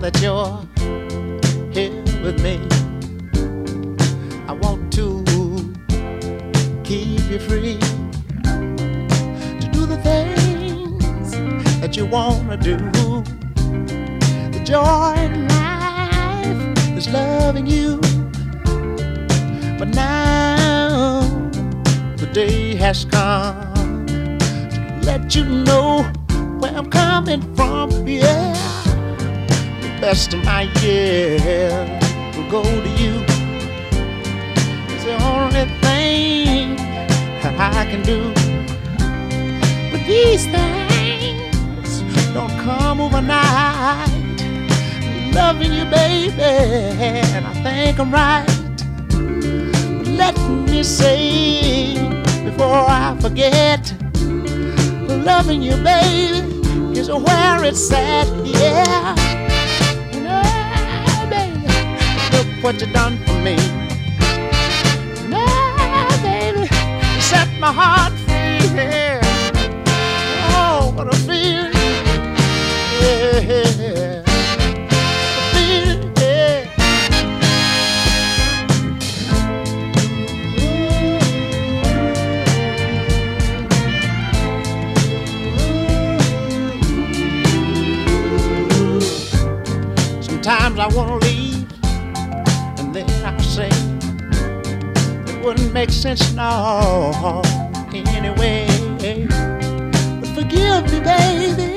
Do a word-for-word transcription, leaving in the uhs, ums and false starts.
that you're here with me. I want to keep you free to do the things that you wanna do. The joy in life is loving you, but now the day has come to let you know where I'm coming from. Yeah, the best of my years will go to you. It's the only thing that I can do. But these things don't come overnight. Loving you, baby, and I think I'm right. But let me say before I forget, loving you, baby, is where it's at. Yeah, you know, baby, look what you done for me. Now, baby, you set my heart free. Yeah. Oh, what a feeling. Yeah. Sometimes I wanna leave, and then I say it wouldn't make sense no anyway. But forgive me, baby,